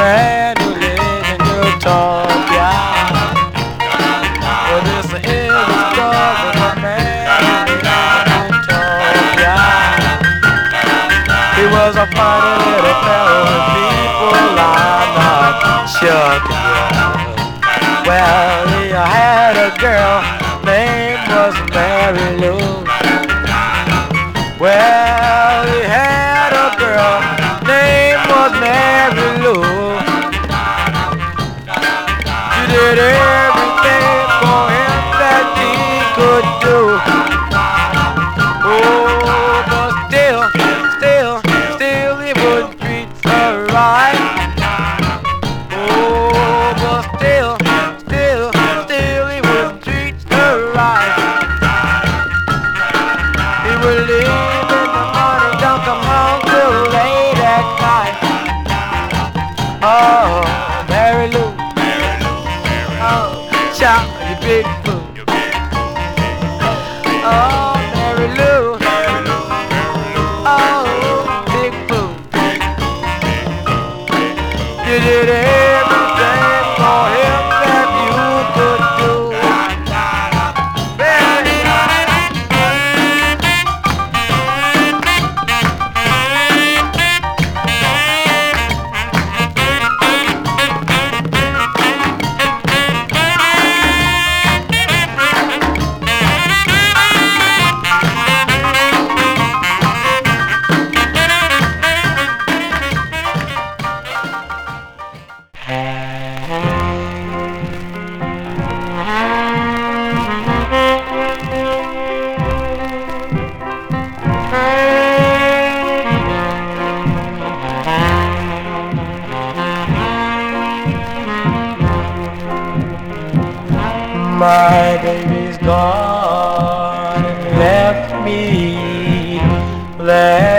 man who lives in Utopia. Well, this is the story of a man who lives in Utopia. He was a funny little fellow and people are not sure to get. Well, he had a girl, name was Mary Lou. Well, he had a girl, name was Mary Lou. She did everything for him that he could do. Oh, but still he wouldn't treat her right. Oh, but still he wouldn't treat her right. He would leave in the morning, don't come home till late at night. Oh, Mary Lou, oh, chop you big boo. Oh, Mary Lou, oh, big boo. You did everything for him that you could do. My baby's gone and left me there.